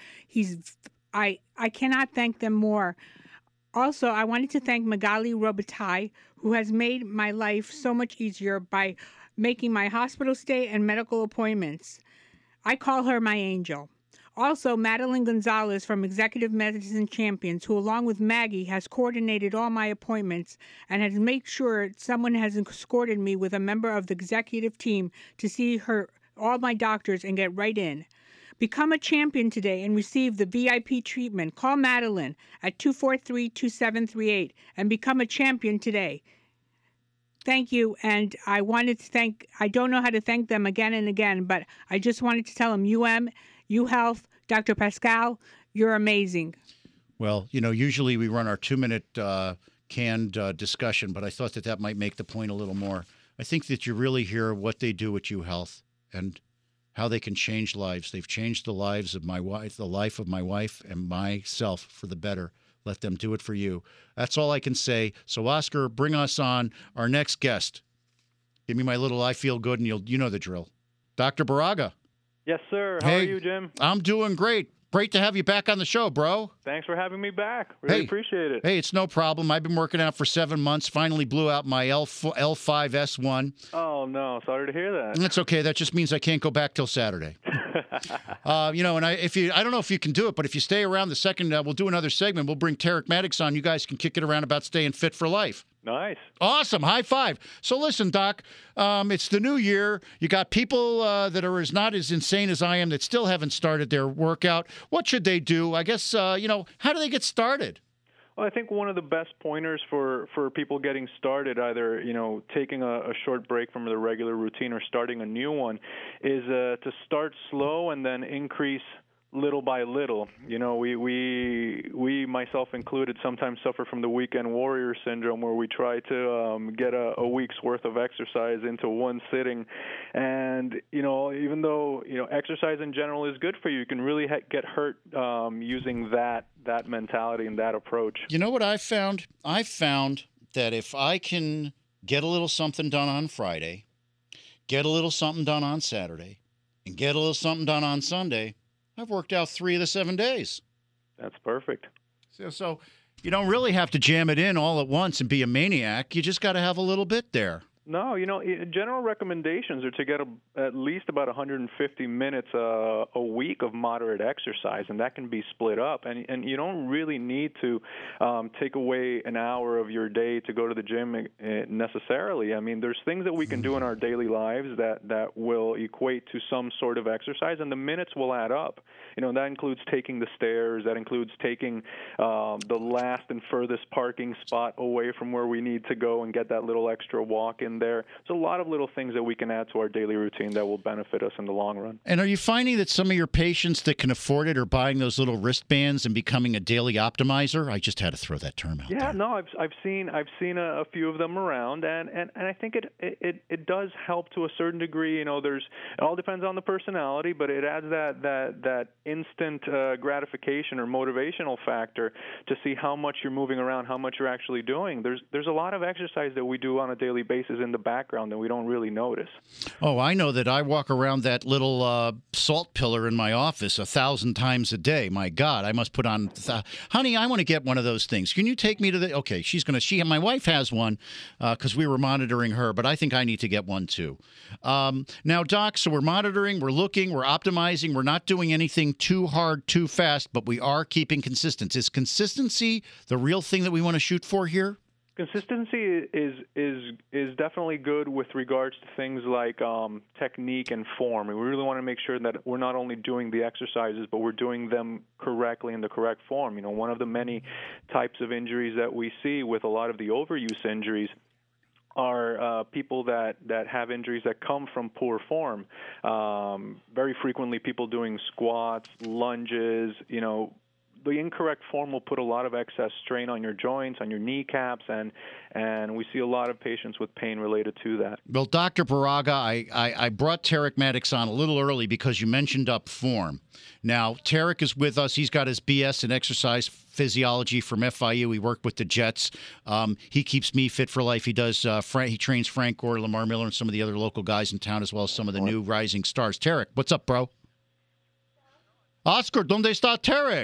I cannot thank them more. Also, I wanted to thank Magali Robitaille, who has made my life so much easier by making my hospital stay and medical appointments. I call her my angel. Also, Madeline Gonzalez from Executive Medicine Champions, who along with Maggie has coordinated all my appointments and has made sure someone has escorted me with a member of the executive team to see all my doctors and get right in. Become a champion today and receive the VIP treatment. Call Madeline at 243-2738 and become a champion today. Thank you. And I wanted to I don't know how to thank them again and again, but I just wanted to tell them, UHealth, Dr. Pascal, you're amazing. Well, usually we run our 2-minute canned discussion, but I thought that might make the point a little more. I think that you really hear what they do at UHealth and how they can change lives. They've changed the lives of my wife, the life of my wife and myself for the better. Let them do it for you. That's all I can say. So, Oscar, bring us on our next guest. Give me my little I feel good, and you know the drill. Dr. Baraga. Yes, sir. How are you, Jim? I'm doing great. Great to have you back on the show, bro. Thanks for having me back. Really appreciate it. Hey, it's no problem. I've been working out for 7 months. Finally blew out my L5S1. Oh, no. Sorry to hear that. That's okay. That just means I can't go back till Saturday. And I don't know if you can do it, but if you stay around the second, we'll do another segment. We'll bring Tarek Maddox on. You guys can kick it around about staying fit for life. Nice. Awesome. High five. So listen, Doc, it's the new year. You got people that are not as insane as I am that still haven't started their workout. What should they do? I guess, how do they get started? Well, I think one of the best pointers for people getting started, either taking a short break from the regular routine or starting a new one, is to start slow and then increase little by little. We myself included, sometimes suffer from the weekend warrior syndrome, where we try to get a week's worth of exercise into one sitting. And, even though, exercise in general is good for you, you can really get hurt using that mentality and that approach. You know what I found? I found that if I can get a little something done on Friday, get a little something done on Saturday, and get a little something done on Sunday, I've worked out 3 of the 7 days. That's perfect. So you don't really have to jam it in all at once and be a maniac. You just got to have a little bit there. No, general recommendations are to get at least about 150 minutes a week of moderate exercise, and that can be split up. And you don't really need to take away an hour of your day to go to the gym necessarily. I mean, there's things that we can do in our daily lives that will equate to some sort of exercise, and the minutes will add up. That includes taking the stairs. That includes taking the last and furthest parking spot away from where we need to go and get that little extra walk in there. There's a lot of little things that we can add to our daily routine that will benefit us in the long run. And are you finding that some of your patients that can afford it are buying those little wristbands and becoming a daily optimizer? I just had to throw that term out there. Yeah, no, I've seen a few of them around, and I think it does help to a certain degree. It all depends on the personality, but it adds that instant gratification or motivational factor to see how much you're moving around, how much you're actually doing. There's a lot of exercise that we do on a daily basis in the background that we don't really notice. Oh, I know that I walk around that little salt pillar in my office 1,000 times a day. My God, I must put on. Honey, I want to get one of those things. Can you take me to the? Okay, my wife has one because we were monitoring her, but I think I need to get one too. Now, Doc, so we're monitoring, we're looking, we're optimizing, we're not doing anything too hard, too fast, but we are keeping consistency. Is consistency the real thing that we want to shoot for here? Consistency is definitely good with regards to things like technique and form. We really want to make sure that we're not only doing the exercises, but we're doing them correctly in the correct form. One of the many types of injuries that we see with a lot of the overuse injuries are people that have injuries that come from poor form. Very frequently, people doing squats, lunges, the incorrect form will put a lot of excess strain on your joints, on your kneecaps, and we see a lot of patients with pain related to that. Well, Dr. Baraga, I brought Tarek Maddox on a little early because you mentioned up form. Now, Tarek is with us. He's got his BS in exercise physiology from FIU. He worked with the Jets. He keeps me fit for life. He does. He trains Frank Gore, Lamar Miller, and some of the other local guys in town, as well as some of the new rising stars. Tarek, what's up, bro? Oscar, ¿dónde está Tarek?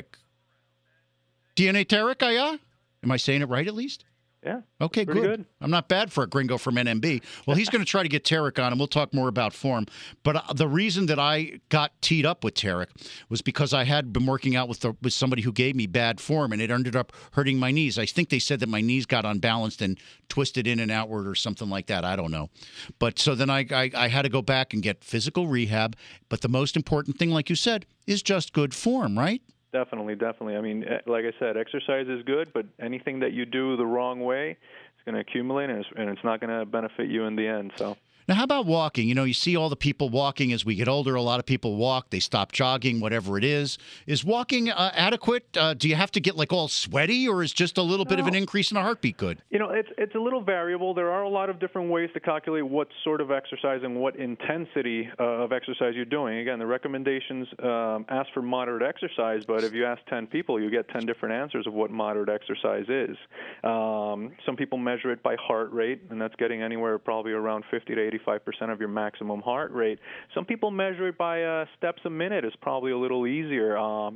¿Tiene Tarek allá? Am I saying it right at least? Yeah. Okay, good. I'm not bad for a gringo from NMB. Well, he's going to try to get Tarek on, and we'll talk more about form. But the reason that I got teed up with Tarek was because I had been working out with somebody who gave me bad form, and it ended up hurting my knees. I think they said that my knees got unbalanced and twisted in and outward or something like that. I don't know. But so then I had to go back and get physical rehab. But the most important thing, like you said, is just good form, right? Definitely. I mean, like I said, exercise is good, but anything that you do the wrong way, it's going to accumulate, and it's not going to benefit you in the end. So. Now, how about walking? You see all the people walking as we get older. A lot of people walk. They stop jogging, whatever it is. Is walking adequate? Do you have to get all sweaty, or is just a little bit of an increase in the heartbeat good? It's a little variable. There are a lot of different ways to calculate what sort of exercise and what intensity of exercise you're doing. Again, the recommendations ask for moderate exercise, but if you ask 10 people, you get 10 different answers of what moderate exercise is. Some people measure it by heart rate, and that's getting anywhere probably around 50 to 85% of your maximum heart rate. Some people measure it by steps a minute. It's probably a little easier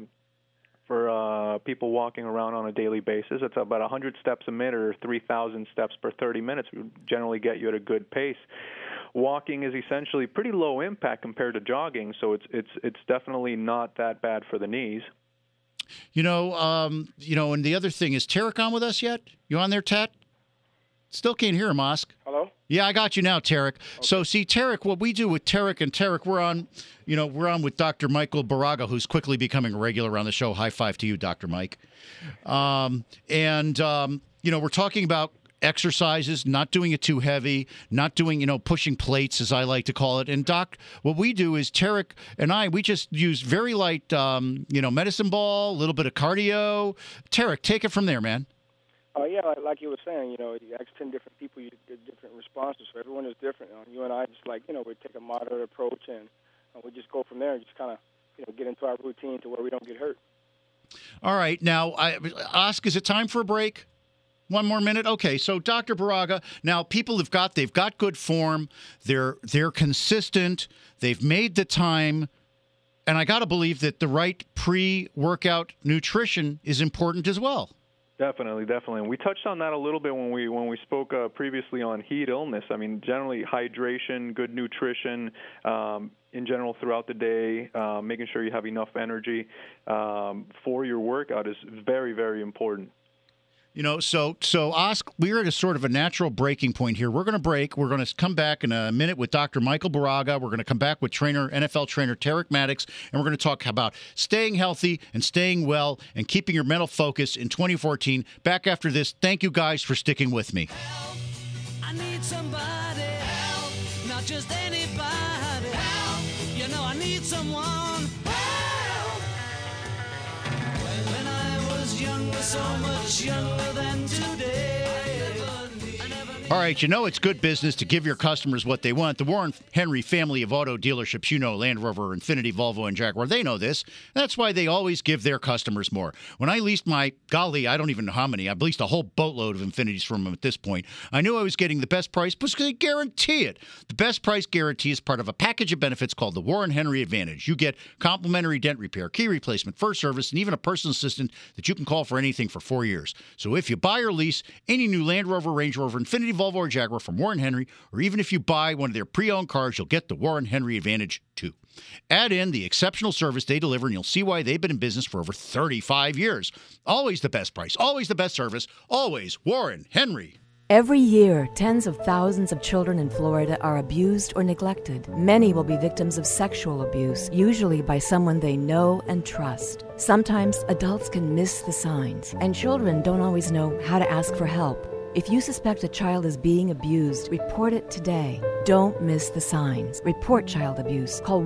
for people walking around on a daily basis. It's about 100 steps a minute or 3,000 steps per 30 minutes. We generally get you at a good pace. Walking is essentially pretty low impact compared to jogging, so it's definitely not that bad for the knees. And the other thing is, Tarek on with us yet? You on there, Tat? Still can't hear him, Osk. Hello? Yeah, I got you now, Tarek. Okay. So, see, Tarek, what we do with Tarek and Tarek, we're on with Dr. Michael Baraga, who's quickly becoming a regular on the show. High five to you, Dr. Mike. We're talking about exercises, not doing it too heavy, not doing, pushing plates, as I like to call it. And, Doc, what we do is Tarek and we just use very light, medicine ball, a little bit of cardio. Tarek, take it from there, man. Yeah, like you were saying, you ask 10 different people, you get different responses. So everyone is different. You and I just we take a moderate approach, and we just go from there and just kind of, get into our routine to where we don't get hurt. All right. Now, Osk, is it time for a break? One more minute? Okay, so Dr. Baraga, now people they've got good form, they're consistent, they've made the time, and I got to believe that the right pre-workout nutrition is important as well. Definitely. And we touched on that a little bit when we spoke previously on heat illness. I mean, generally hydration, good nutrition, in general throughout the day, making sure you have enough energy for your workout is very, very important. So Osk, we're at a sort of a natural breaking point here. We're going to break. We're going to come back in a minute with Dr. Michael Baraga. We're going to come back with NFL trainer Tarek Maddox, and we're going to talk about staying healthy and staying well and keeping your mental focus in 2014. Back after this. Thank you guys for sticking with me. Help. I need somebody help, not just anybody help. I need someone help. When I was younger, so much younger than today. All right, it's good business to give your customers what they want. The Warren Henry family of auto dealerships, Land Rover, Infiniti, Volvo, and Jaguar, they know this. That's why they always give their customers more. When I leased I don't even know how many. I've leased a whole boatload of Infinitis from them at this point. I knew I was getting the best price because they guarantee it. The best price guarantee is part of a package of benefits called the Warren Henry Advantage. You get complimentary dent repair, key replacement, first service, and even a personal assistant that you can call for anything for 4 years. So if you buy or lease any new Land Rover, Range Rover, Infiniti, Volvo, or Jaguar from Warren Henry, or even if you buy one of their pre-owned cars, you'll get the Warren Henry Advantage too. Add in the exceptional service they deliver, and you'll see why they've been in business for over 35 years. Always the best price, always the best service, always Warren Henry. Every year, tens of thousands of children in Florida are abused or neglected. Many will be victims of sexual abuse, usually by someone they know and trust. Sometimes adults can miss the signs, and children don't always know how to ask for help. If you suspect a child is being abused, report it today. Don't miss the signs. Report child abuse. Call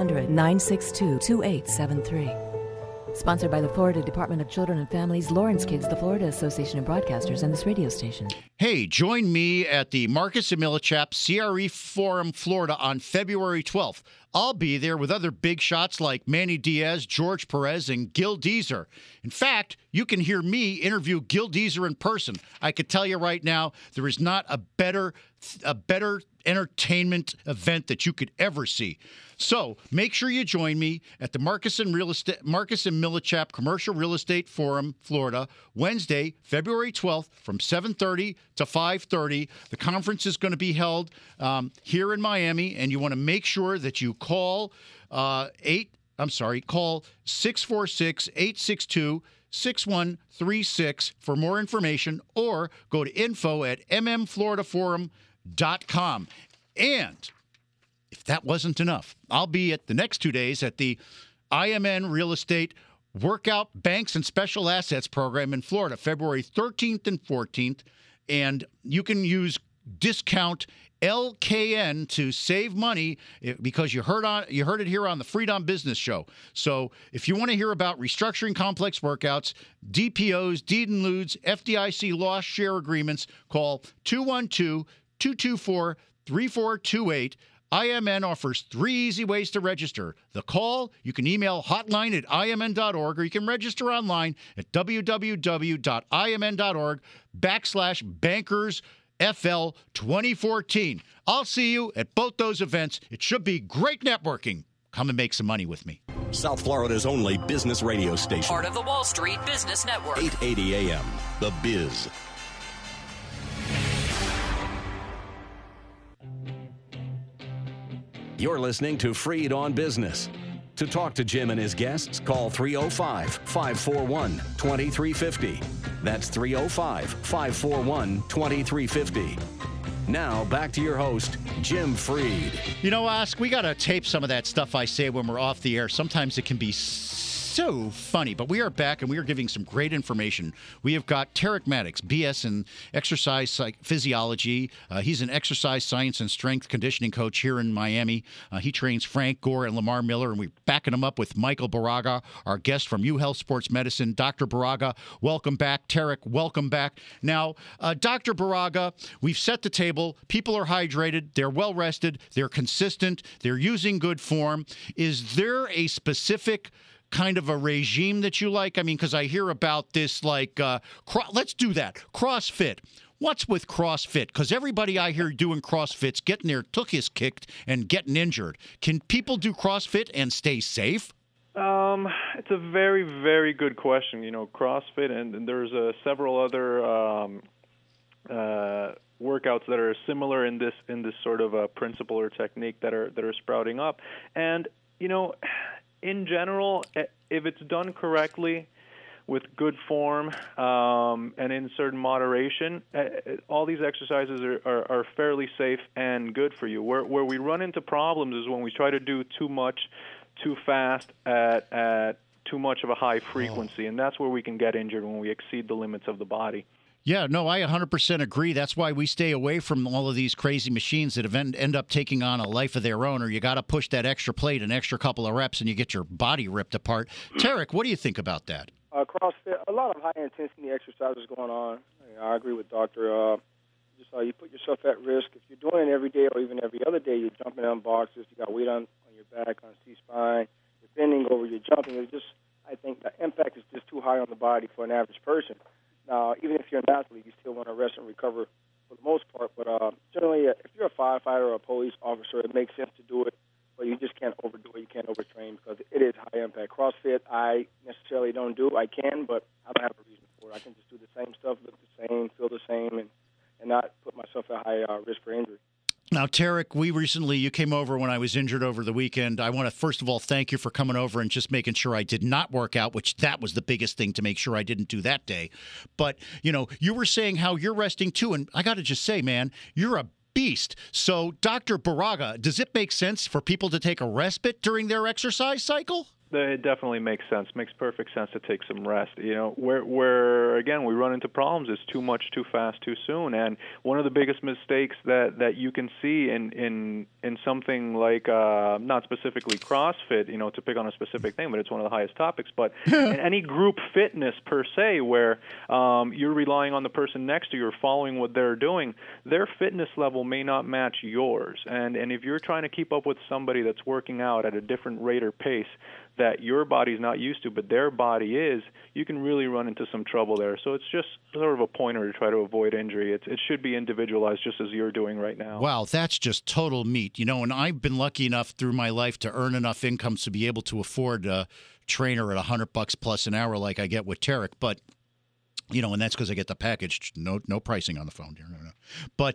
1-800-962-2873. Sponsored by the Florida Department of Children and Families, Lawrence Kids, the Florida Association of Broadcasters, and this radio station. Hey, join me at the Marcus and Millichap CRE Forum, Florida on February 12th. I'll be there with other big shots like Manny Diaz, George Perez, and Gil Deezer. In fact, you can hear me interview Gil Deezer in person. I could tell you right now, there is not a better entertainment event that you could ever see. So make sure you join me at the Marcus and Millichap Commercial Real Estate Forum, Florida, Wednesday, February 12th from 7:30 to 5:30. The conference is going to be held here in Miami, and you want to make sure that you call call 646-862-6136 for more information, or go to info@mmfloridaforum.com. And if that wasn't enough, I'll be at the next 2 days at the IMN Real Estate Workout Banks and Special Assets Program in Florida, February 13th and 14th. And you can use discount LKN to save money because you heard it here on the Freedom Business Show. So if you want to hear about restructuring complex workouts, DPOs, deed in lieu's, FDIC loss share agreements, call 212-224-3428. IMN offers 3 easy ways to register. The call, you can email hotline@imn.org, or you can register online at www.imn.org/bankersfl 2014. I'll see you at both those events. It should be great networking. Come and make some money with me. South Florida's only business radio station. Part of the Wall Street Business Network. 880 AM, The Biz. You're listening to Freed on Business. To talk to Jim and his guests, call 305-541-2350. That's 305-541-2350. Now, back to your host, Jim Freed. You know, Ask, we got to tape some of that stuff I say when we're off the air. Sometimes it can be so funny, but we are back and we are giving some great information. We have got Tarek Maddox, BS in exercise physiology. He's an exercise science and strength conditioning coach here in Miami. He trains Frank Gore and Lamar Miller, and we're backing him up with Michael Baraga, our guest from UHealth Sports Medicine. Dr. Baraga, welcome back. Tarek, welcome back. Now, Dr. Baraga, we've set the table. People are hydrated. They're well rested. They're consistent. They're using good form. Is there a specific kind of a regime that you like? I mean, because I hear about this, like, let's do that. CrossFit. What's with CrossFit? Because everybody I hear doing CrossFit's getting their tuchus kicked and getting injured. Can people do CrossFit and stay safe? It's a very, very good question. You know, CrossFit, and there's several other workouts that are similar in this sort of principle or technique that are sprouting up. And, you know, in general, if it's done correctly with good form and in certain moderation, all these exercises are fairly safe and good for you. Where we run into problems is when we try to do too much, too fast at too much of a high frequency, and that's where we can get injured when we exceed the limits of the body. Yeah, no, I 100% agree. That's why we stay away from all of these crazy machines that end up taking on a life of their own, or you got to push that extra plate, an extra couple of reps, and you get your body ripped apart. Tarek, what do you think about that? CrossFit, a lot of high-intensity exercises going on. I agree with Doctor. You put yourself at risk. If you're doing it every day or even every other day, you're jumping on boxes, you got weight on your back, on C-spine, you're bending over, you're jumping. I think the impact is just too high on the body for an average person. Now, even if you're an athlete, you still want to rest and recover for the most part. But generally, if you're a firefighter or a police officer, it makes sense to do it, but you just can't overdo it. You can't overtrain because it is high impact. CrossFit, I necessarily don't do. I can, but I don't have a reason for it. I can just do the same stuff, look the same, feel the same, and not put myself at high risk for injury. Now, Tarek, you came over when I was injured over the weekend. I want to, first of all, thank you for coming over and just making sure I did not work out, which that was the biggest thing to make sure I didn't do that day. But, you know, you were saying how you're resting too, and I got to just say, man, you're a beast. So, Dr. Baraga, does it make sense for people to take a respite during their exercise cycle? It definitely makes sense. Makes perfect sense to take some rest. You know, where again we run into problems is too much, too fast, too soon. And one of the biggest mistakes that you can see in something like not specifically CrossFit, you know, to pick on a specific thing, but it's one of the highest topics. But in any group fitness per se, where you're relying on the person next to you or following what they're doing, their fitness level may not match yours. And if you're trying to keep up with somebody that's working out at a different rate or pace that your body's not used to, but their body is, you can really run into some trouble there. So it's just sort of a pointer to try to avoid injury. It should be individualized, just as you're doing right now. Wow, that's just total meat. You know, and I've been lucky enough through my life to earn enough income to be able to afford a trainer at $100 plus an hour like I get with Tarek. But you know, and that's because I get the package. No pricing on the phone here. No. But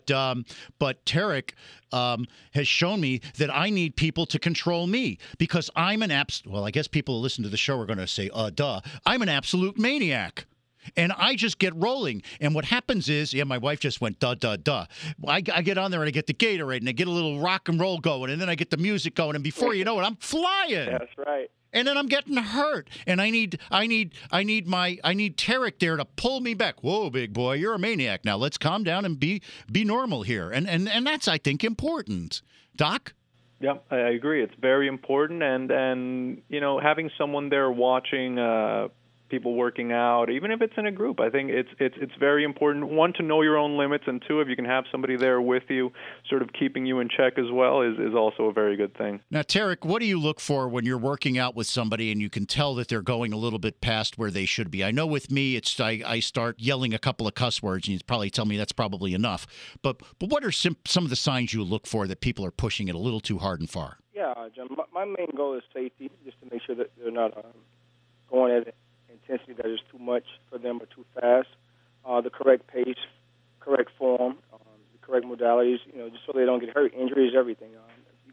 Tarek has shown me that I need people to control me because I'm well, I guess people who listen to the show are going to say, duh. I'm an absolute maniac. And I just get rolling. And what happens is, my wife just went, duh. I get on there and I get the Gatorade and I get a little rock and roll going. And then I get the music going. And before you know it, I'm flying. That's right. And then I'm getting hurt, and I need Tarek there to pull me back. Whoa, big boy, you're a maniac. Now let's calm down and be normal here, and that's, I think, important. Doc? Yeah, I agree. It's very important, and you know, having someone there watching people working out, even if it's in a group, I think it's very important. One, to know your own limits, and two, if you can have somebody there with you, sort of keeping you in check as well, is also a very good thing. Now, Tarek, what do you look for when you're working out with somebody and you can tell that they're going a little bit past where they should be? I know with me, I start yelling a couple of cuss words, and you probably tell me that's probably enough. But what are some of the signs you look for that people are pushing it a little too hard and far? Yeah, John, my main goal is safety, just to make sure that they're not going at it intensity that is too much for them or too fast, the correct pace, correct form, the correct modalities, you know, just so they don't get hurt. Injury is everything. If you go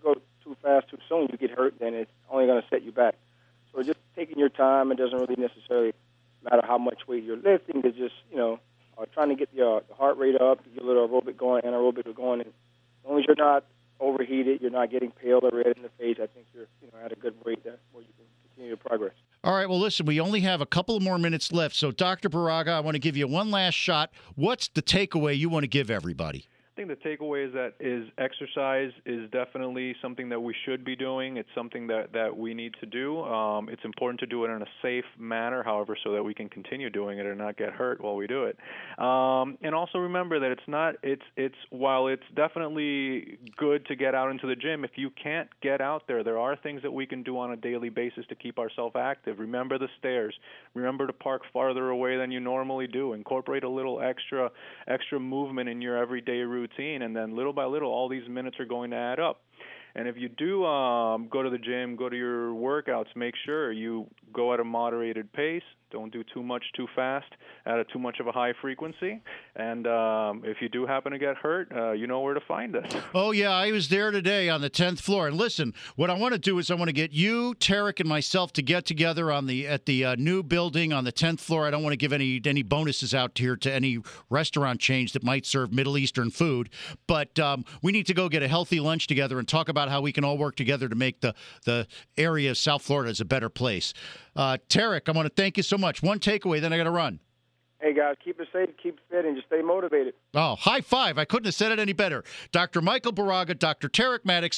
too fast, too soon, you get hurt, then it's only going to set you back. So just taking your time, it doesn't really necessarily matter how much weight you're lifting. It's just, trying to get the heart rate up, get a little aerobic going, anaerobic going. And as long as you're not overheated, you're not getting pale or red in the face, I think you're at a good rate where you can continue to progress. All right, well, listen, we only have a couple of more minutes left. So, Dr. Baraga, I want to give you one last shot. What's the takeaway you want to give everybody? I think the takeaway is exercise is definitely something that we should be doing. It's something that we need to do. It's important to do it in a safe manner, however, so that we can continue doing it and not get hurt while we do it. And also remember that while it's definitely good to get out into the gym, if you can't get out there are things that we can do on a daily basis to keep ourselves active. Remember the stairs. Remember to park farther away than you normally do. Incorporate a little extra movement in your everyday routine, and then little by little, all these minutes are going to add up. And if you do go to the gym, go to your workouts, make sure you go at a moderated pace. Don't do too much too fast at too much of a high frequency. And if you do happen to get hurt, you know where to find us. Oh, yeah, I was there today on the 10th floor. And listen, what I want to do is I want to get you, Tarek, and myself to get together at the new building on the 10th floor. I don't want to give any bonuses out here to any restaurant chains that might serve Middle Eastern food. But we need to go get a healthy lunch together and talk about how we can all work together to make the area of South Florida as a better place. Tarek, I want to thank you so much. One takeaway, then I got to run. Hey, guys, keep it safe, keep fit, and just stay motivated. Oh, high five. I couldn't have said it any better. Dr. Michael Baraga, Dr. Tarek Maddox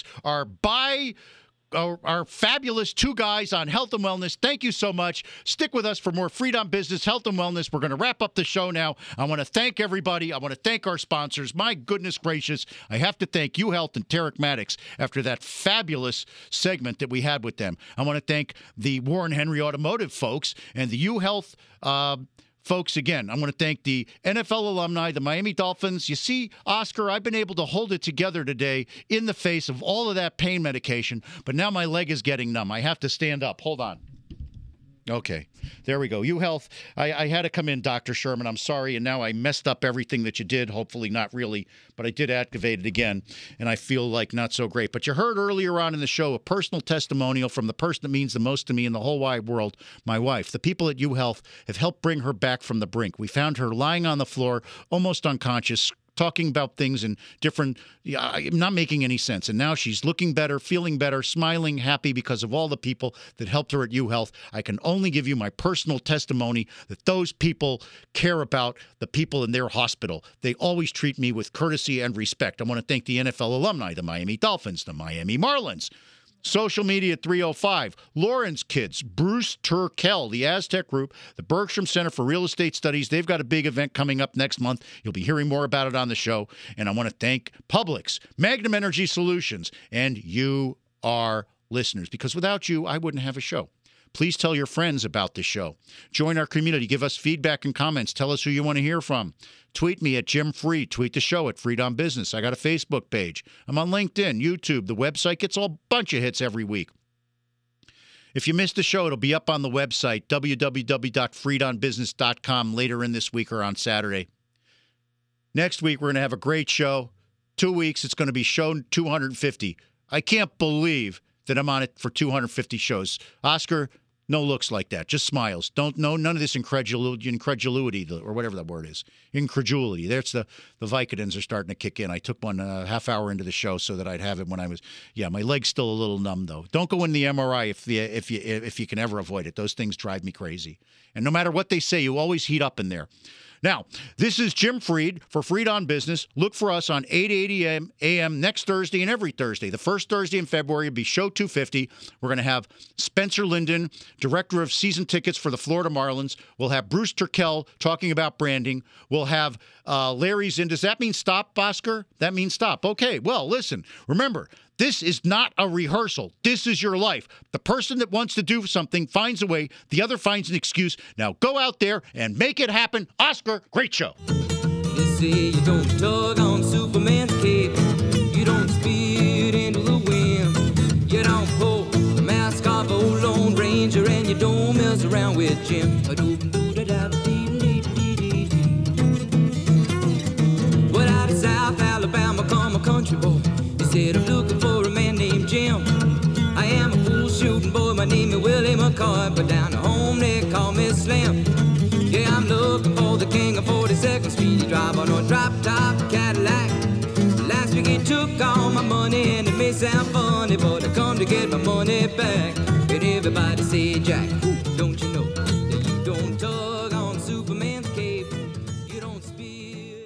are fabulous two guys on health and wellness. Thank you so much. Stick with us for more Freed on Business, health and wellness. We're going to wrap up the show now. I want to thank everybody. I want to thank our sponsors. My goodness gracious, I have to thank UHealth and Tarek Maddox after that fabulous segment that we had with them. I want to thank the Warren Henry Automotive folks and the UHealth folks, again, I want to thank the NFL alumni, the Miami Dolphins. You see, Oscar, I've been able to hold it together today in the face of all of that pain medication, but now my leg is getting numb. I have to stand up. Hold on. Okay, there we go. UHealth, I had to come in, Dr. Sherman. I'm sorry, and now I messed up everything that you did. Hopefully not really, but I did activate it again, and I feel like not so great. But you heard earlier on in the show a personal testimonial from the person that means the most to me in the whole wide world, my wife. The people at UHealth have helped bring her back from the brink. We found her lying on the floor, almost unconscious, talking about things in different, not making any sense. And now she's looking better, feeling better, smiling, happy because of all the people that helped her at UHealth. I can only give you my personal testimony that those people care about the people in their hospital. They always treat me with courtesy and respect. I want to thank the NFL alumni, the Miami Dolphins, the Miami Marlins, Social Media 305, Lauren's Kids, Bruce Turkel, the Aztec Group, the Bergstrom Center for Real Estate Studies. They've got a big event coming up next month. You'll be hearing more about it on the show. And I want to thank Publix, Magnum Energy Solutions, and you, our listeners, because without you, I wouldn't have a show. Please tell your friends about this show. Join our community. Give us feedback and comments. Tell us who you want to hear from. Tweet me at Jim Freed. Tweet the show at Freed on Business. I got a Facebook page. I'm on LinkedIn, YouTube. The website gets a bunch of hits every week. If you missed the show, it'll be up on the website, www.freedonbusiness.com, later in this week or on Saturday. Next week, we're going to have a great show. 2 weeks, it's going to be show 250. I can't believe that I'm on it for 250 shows. Oscar, no looks like that. Just smiles. None of this incredulity, or whatever that word is. Incredulity. There's the Vicodins are starting to kick in. I took one a half hour into the show so that I'd have it when I was. Yeah, my leg's still a little numb though. Don't go in the MRI if you can ever avoid it. Those things drive me crazy. And no matter what they say, you always heat up in there. Now, this is Jim Freed for Freed on Business. Look for us on 8:80 a.m. next Thursday and every Thursday. The first Thursday in February will be show 250. We're going to have Spencer Linden, director of season tickets for the Florida Marlins. We'll have Bruce Turkel talking about branding. We'll have Larry Zinn. Does that mean stop, Oscar? That means stop. Okay, well, listen. Remember, this is not a rehearsal. This is your life. The person that wants to do something finds a way. The other finds an excuse. Now go out there and make it happen. Oscar, great show. You say you don't tug on Superman's cape. You don't speed into the wind. You don't pull the mask off old Lone Ranger, and you don't mess around with Jim. Well, out of South Alabama come a country boy. He said, I'm looking for a man named Jim. boy, but down home they call me Slim. Yeah, I'm looking for the king of 42nd Street. He drive on a drop-top Cadillac. Last week he took all my money, and it may sound funny, but I come to get my money back. And everybody say, Jack, don't you